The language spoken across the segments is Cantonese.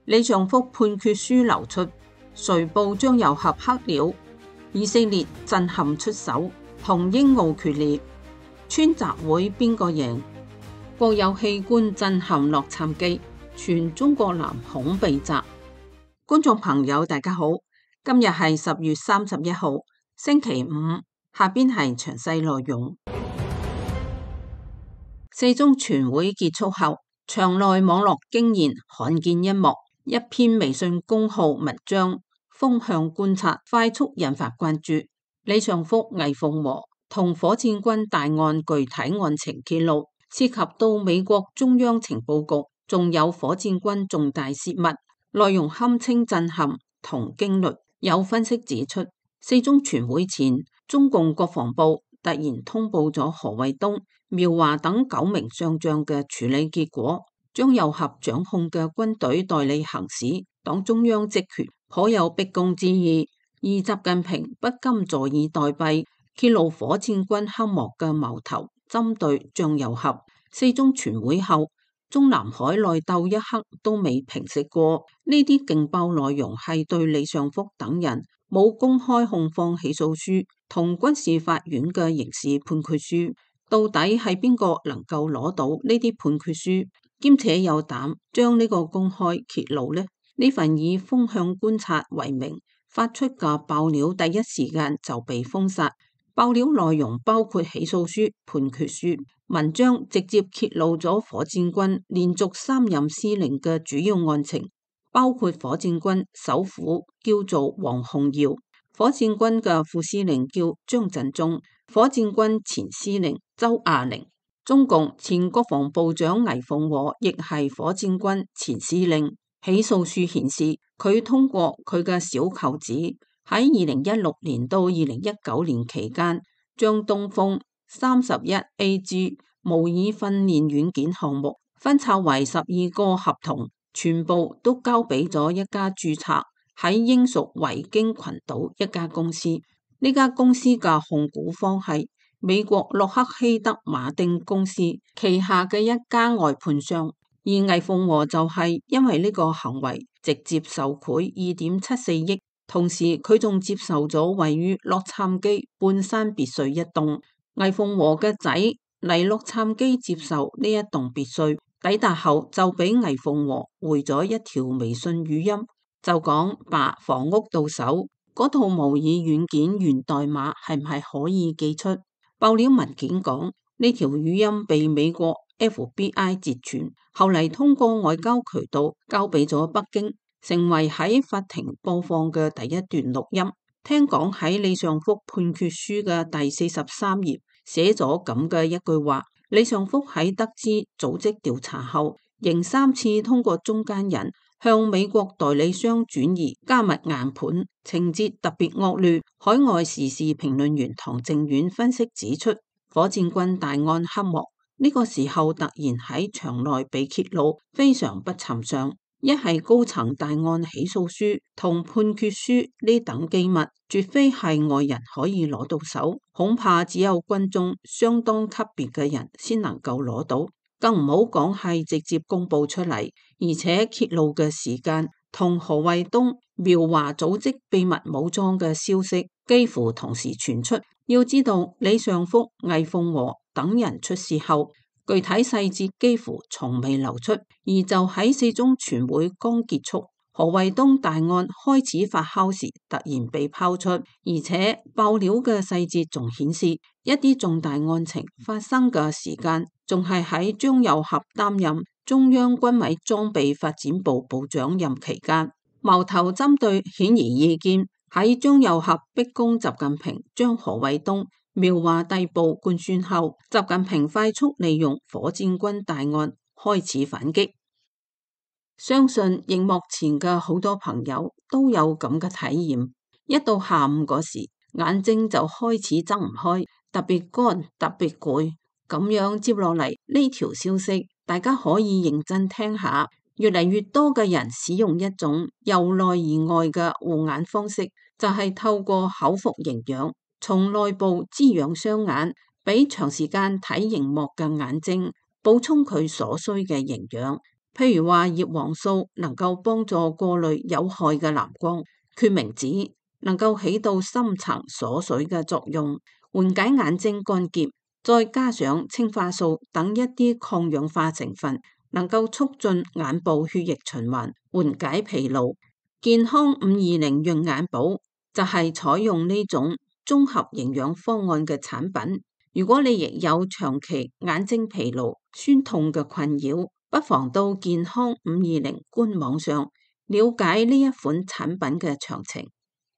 李尚福判決書流出，誰報張又俠黑料？以色列震撼出手，同英澳決裂，川習會邊個贏？國有器官震撼洛杉磯，全中國男恐被砸。觀眾朋友大家好，今日係10月31號星期五，下邊係詳細內容。四中全會結束後，場內網絡驚現罕見一幕，一篇微信公號文章風向觀察快速引發關注。李尚福、魏鳳和同火箭軍大案具體案情揭露，涉及到美國中央情報局，仲有火箭軍重大泄密，內容堪稱震撼同驚慄。有分析指出，四中全會前，中共國防部突然通報咗何衛東、苗華等9名上將嘅處理結果，張又俠掌控嘅軍隊代理行使黨中央職權，頗有逼宮之意。而習近平不甘坐以待斃，揭露火箭軍黑幕嘅矛頭，針對張又俠。四中全會後，中南海內鬥一刻都未平息過。呢啲勁爆內容係對李尚福等人冇公開控方起訴書同軍事法院嘅刑事判決書，到底係邊個能夠攞到呢啲判決書，兼且有膽將呢個公開揭露呢？呢份以風向觀察為名發出嘅爆料，第一時間就被封殺。爆料內容包括起訴書、判決書，文章直接揭露咗火箭軍連續3任司令嘅主要案情，包括火箭軍首輔叫做黃鴻堯，火箭軍嘅副司令叫張振中，火箭軍前司令周亞寧，中共前國防部長魏鳳和亦係火箭軍前司令。起訴書顯示，佢通過佢嘅小舅子喺2016年到2019年期間，將東風 31AG 模擬訓練軟件項目分拆為12個合同，全部都交俾咗一家註冊喺英屬維京群島一家公司。呢家公司嘅控股方係美國洛克希德馬丁公司旗下嘅一家外判商。而魏鳳和就係因為呢個行為直接受賄2.74億，同時佢仲接受咗位於洛杉磯半山別墅一棟。魏鳳和嘅仔嚟洛杉磯接受呢一棟別墅，抵達後就俾魏鳳和回咗一條微信語音，就講把房屋到手，嗰套模擬軟件源代碼係唔係可以寄出？爆料文件講呢條語音被美國FBI 截傳，後嚟通過外交渠道交俾咗北京，成為喺法庭播放嘅第一段錄音。聽講喺李尚福判決書嘅第43頁寫咗咁嘅一句話：李尚福喺得知組織調查後，仍3次通過中間人向美國代理商轉移加密硬盤，情節特別惡劣。海外時事評論員唐靖遠分析指出，火箭軍大案黑幕呢個時候突然喺場內被揭露，非常不尋常。一係高層大案起訴書同判決書呢等機密，絕非係外人可以攞到手，恐怕只有軍中相當級別嘅人先能夠攞到，更唔好講係直接公布出嚟，而且揭露嘅時間同何衛東、苗華組織秘密武裝嘅消息幾乎同時傳出。要知道李尚福、魏鳳和等人出事後，具體細節幾乎從未流出，而就喺四中全會剛結束，何衛東大案開始發酵時突然被拋出，而且爆料嘅細節仲顯示一啲重大案情發生嘅時間仲係喺張又俠擔任中央軍委裝備發展部部長任期間。矛頭針對顯而易見，喺張又俠逼宮習近平將何衛東、苗華逮捕灌算後，習近平快速利用火箭軍大案開始反擊。相信熒幕前嘅好多朋友都有咁嘅體驗，一到下午嗰時，眼睛就開始睜唔開，特別乾，特別攰。咁樣接落嚟呢條消息，大家可以認真聽下。越嚟越多嘅人使用一種由內而外嘅護眼方式，就係透過口服營養，從內部滋養雙眼，俾長時間睇熒幕嘅眼睛補充佢所需嘅營養。 譬如話葉黃素能夠幫助過濾有害嘅藍光，決明子能夠起到深層鎖水嘅作用，緩解眼睛乾澀，再加上青花素等一啲抗氧化成分，能夠促進眼部血液循環，緩解疲勞。健康520潤眼寶就係採用呢種綜合營養方案嘅產品。如果你亦有長期眼睛疲勞、酸痛嘅困擾，不妨到健康520官網上了解呢一款產品嘅詳情。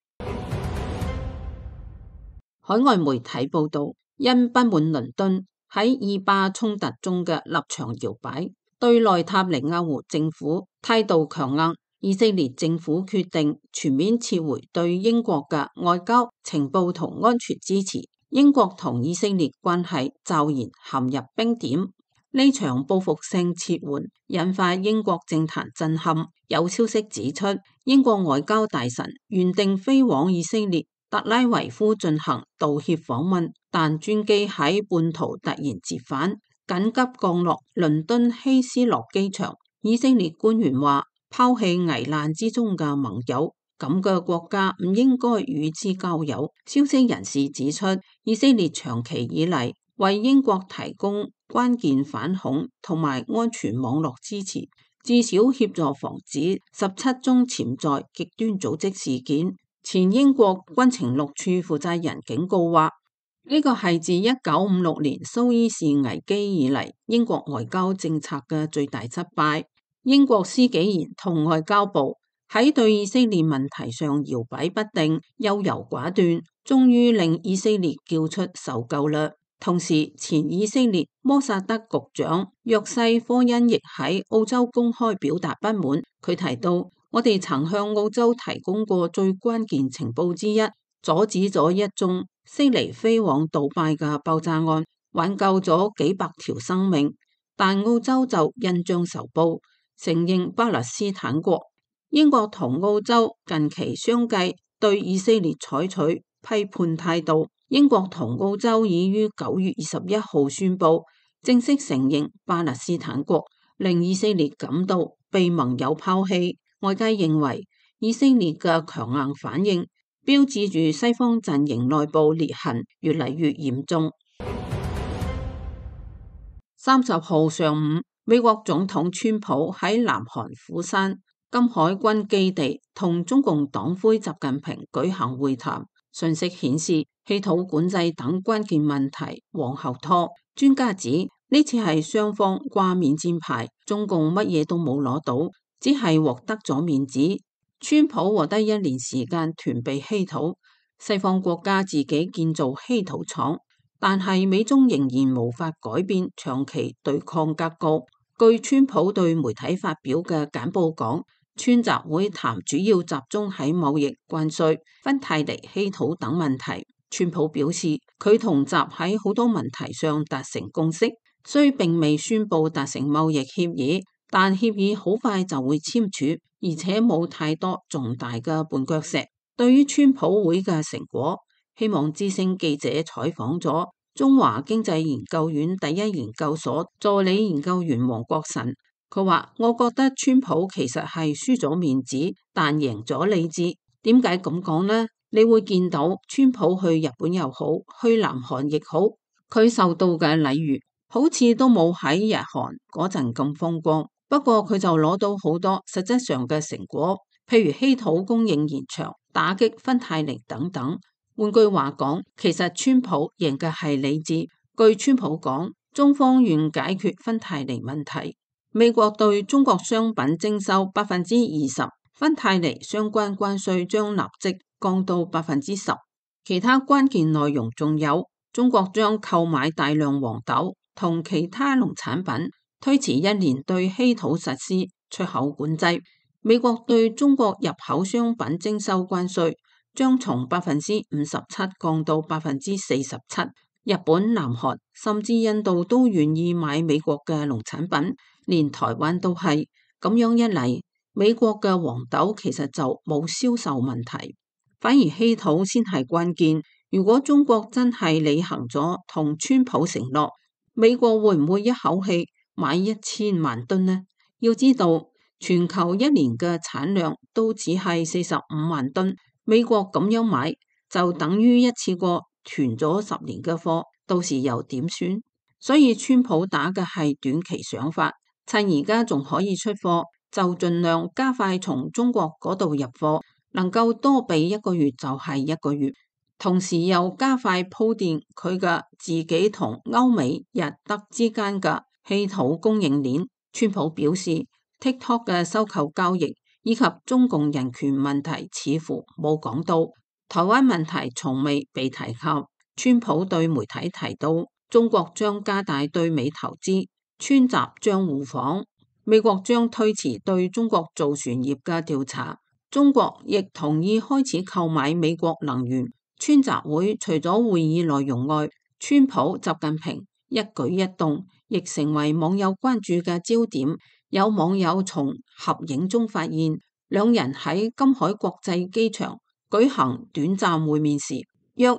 海外媒體報道，因不滿倫敦喺以巴衝突中嘅立場搖擺，對內塔尼亞胡政府態度強硬，以色列政府決定全面撤回對英國嘅外交、情報同安全支持。英國同以色列關係驟然陷入冰點。呢場報復性撤換引發英國政壇震撼。有消息指出，英國外交大臣原定飛往以色列特拉維夫進行道歉訪問，但專機喺半途突然折返，緊急降落倫敦希斯羅機場。以色列官員話，拋棄危難之中嘅盟友，咁嘅國家唔應該與之交友。消息人士指出，以色列長期以嚟為英國提供關鍵反恐同埋安全網絡支持，至少協助防止17宗潛在極端組織事件。前英國軍情六處負責人警告話，呢個係自1956年蘇伊士危機以嚟英國外交政策嘅最大失敗。英國司紀賢同外交部喺對以色列問題上搖擺不定、優柔寡斷，終於令以色列叫出受夠啦。同時，前以色列摩薩德局長約西科恩亦喺澳洲公開表達不滿。佢提到，我哋曾向澳洲提供過最關鍵情報之一，阻止咗一宗悉尼飛往杜拜嘅爆炸案，挽救咗幾百條生命。但澳洲就印章仇報，承認巴勒斯坦國。英國同澳洲近期相繼對以色列採取批判態度。英國同澳洲已於9月21號宣布正式承認巴勒斯坦國，令以色列感到被盟友拋棄。外界認為以色列嘅強硬反應標誌住西方陣營內部裂痕越嚟越嚴重。30號上午，美國總統川普喺南韓釜山金海軍基地同中共黨魁習近平舉行會談。信息顯示，氣土管制等關鍵問題往後拖。專家指呢次係雙方掛面戰牌，中共乜嘢都冇攞到，只係獲得咗面子。川普獲得1年時間囤備稀土，西方國家自己建造稀土廠，但係美中仍然無法改變長期對抗格局。據川普對媒體發表嘅簡報講，川習會談主要集中喺貿易、關稅、芬太尼、稀土等問題。川普表示，佢同習喺好多問題上達成共識，雖並未宣布達成貿易協議，但協議好快就會簽署，而且冇太多重大嘅絆腳石。對於川普會嘅成果，希望之聲記者採訪咗中華經濟研究院第一研究所助理研究員黃國臣。佢話：我覺得川普其實係輸咗面子，但贏咗理智。點解咁講呢？你會見到川普去日本又好，去南韓亦好，佢受到嘅禮遇好似都冇喺日韓嗰陣咁風光。不過佢就攞到好多實質上嘅成果，譬如稀土供應延長、打擊芬太尼等等。換句話講，其實川普贏嘅係理智。據川普講，中方願解決芬太尼問題。美國對中國商品徵收20%，芬太尼相關關稅將立即降到10%。其他關鍵內容仲有，中國將購買大量黃豆同其他農產品，推遲1年對稀土實施出口管制。美國對中國入口商品徵收關稅將從57%降到47%。日本、南韓甚至印度都願意買美國嘅農產品。連台灣都係咁樣一嚟，美國嘅黃豆其實就冇銷售問題，反而稀土先係關鍵。如果中國真係履行咗同川普承諾，美國會唔會一口氣買1000萬噸呢？ 要知道，全球一年嘅產量都只係45萬噸，美國咁樣買就等於一次過囤咗10年嘅貨，到時又點算？所以川普打嘅係短期想法，趁而家仲可以出貨，就盡量加快從中國嗰度入貨，能夠多俾1個月就係1個月，同時又加快鋪墊佢嘅自己同歐美日德之間嘅稀土供應鏈。川普表示 TikTok 嘅收購交易以及中共人權問題似乎冇講到，台灣問題從未被提及。川普對媒體提到，中國將加大對美投資，川習將互訪，美國將推遲對中國造船業嘅調查，中國亦同意開始購買美國能源。川習會除咗會議內容外，川普、習近平一舉一動亦成為網友關注嘅焦點。有網友從合影中發現，兩人喺金海國際機場舉行短暫會面時，約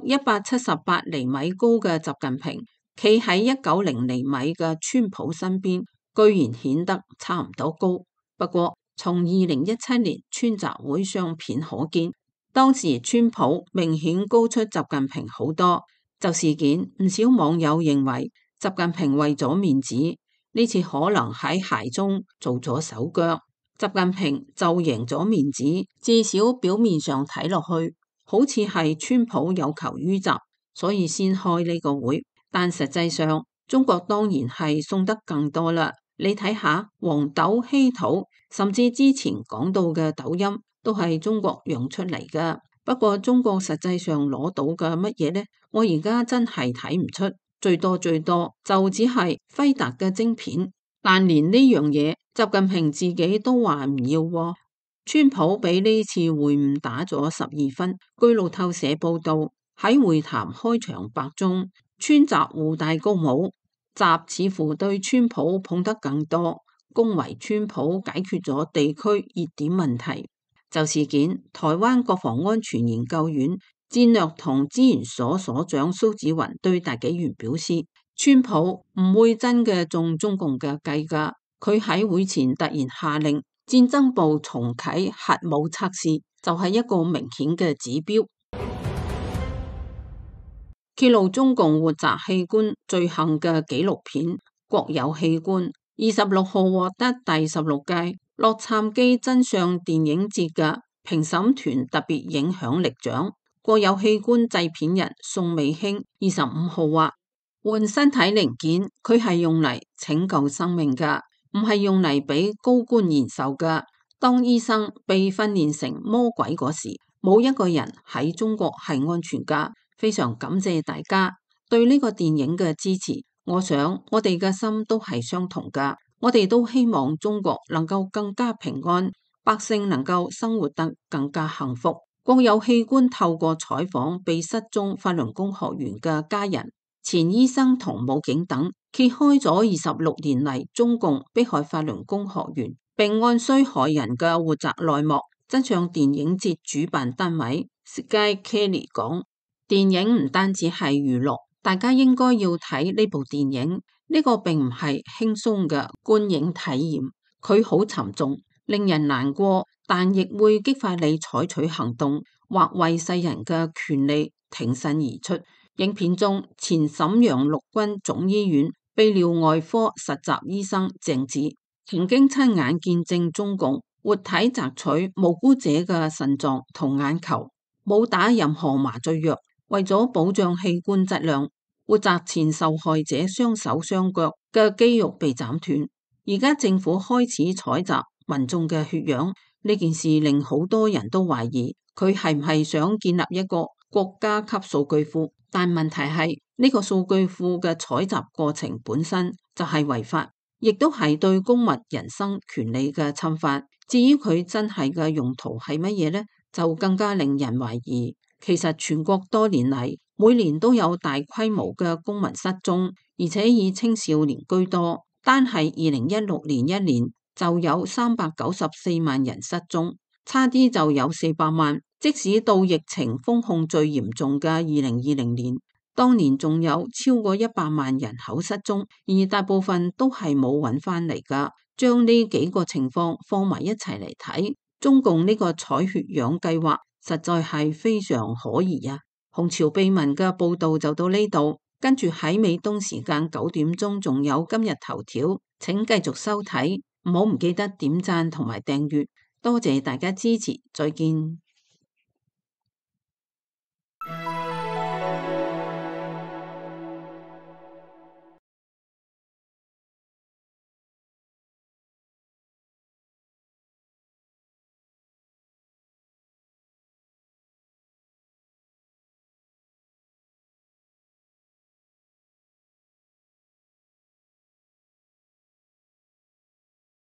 178厘米高嘅習近平企喺190厘米嘅川普身邊，居然顯得差唔多高。不過，從2017年川習會相片可見，當時川普明顯高出習近平好多。就事件，唔少網友認為習近平為咗面子，呢次可能喺鞋中做咗手腳。習近平就贏咗面子，至少表面上睇落去好似係川普有求於習，所以先開呢個會。但實際上，中國當然係送得更多啦。你睇下黃豆、稀土，甚至之前講到嘅抖音，都係中國用出嚟㗎。不過中國實際上攞到嘅乜嘢呢？我而家真係睇唔出，最多就只係輝達嘅晶片。但連呢樣嘢，習近平自己都話唔要喎。川普俾呢次會晤打咗12分。據路透社報道，喺會談開場白中，川習互戴高帽，習似乎對川普捧得更多，恭維川普解決咗地區熱點問題。就事件，台灣國防安全研究院戰略同資源所所長蘇紫雲對大紀元表示，川普唔會真嘅中中共嘅計㗎。佢喺會前突然下令戰爭部重啟核武測試，就係一個明顯嘅指標。揭露中共活摘器官罪行嘅紀錄片《國有器官》26號獲得第16屆洛杉磯真相電影節嘅評審團特別影響力獎。國有器官製片人宋美興25號話，換身體零件，佢係用嚟拯救生命㗎，唔係用嚟俾高官延壽㗎。當醫生被訓練成魔鬼嗰時，冇一個人喺中國係安全㗎。非常感謝大家對呢個電影嘅支持。我想我哋嘅心都係相同㗎，我哋都希望中國能夠更加平安，百姓能夠生活得更加幸福。國有器官透過採訪被失蹤法輪功學員嘅家人、前醫生同武警等，揭開咗26年嚟中共迫害法輪功學員並按需害人嘅活摘內幕。真相電影節主辦單位 Sky Kelly 講，電影唔單止係娛樂，大家應該要睇呢部電影。呢個並唔係輕鬆嘅觀影體驗，佢好沉重，令人難過，但亦會激發你採取行動，或為世人嘅權利挺身而出。影片中，前瀋陽陸軍總醫院泌尿外科實習醫生鄭智曾經親眼見證中共活體摘取無辜者嘅腎臟同眼球，冇打任何麻醉藥，為咗保障器官質量，活摘前受害者雙手雙腳嘅肌肉被斬斷。而家政府開始採集民眾嘅血樣，呢件事令好多人都懷疑佢係唔係想建立一個國家級數據庫。但問題係呢個數據庫嘅採集過程本身就係違法，亦都係對公民人身權利嘅侵犯。至於佢真係嘅用途係乜嘢呢？就更加令人懷疑。其實全國多年嚟，每年都有大規模嘅公民失蹤，而且以青少年居多。單係2016年一年就有394萬人失蹤，差啲就有400萬。即使到疫情封控最嚴重嘅2020年，當年仲有超過100萬人口失蹤，而大部分都係冇揾翻嚟㗎。 將呢幾個情況放埋一齊嚟睇，中共呢個採血樣計劃實在係非常可疑啊！紅潮秘聞嘅報道就到呢度，跟住喺美東時間9點鐘仲有今日頭條，請繼續收睇，唔記得點讚同埋訂閱，多謝大家支持，再見。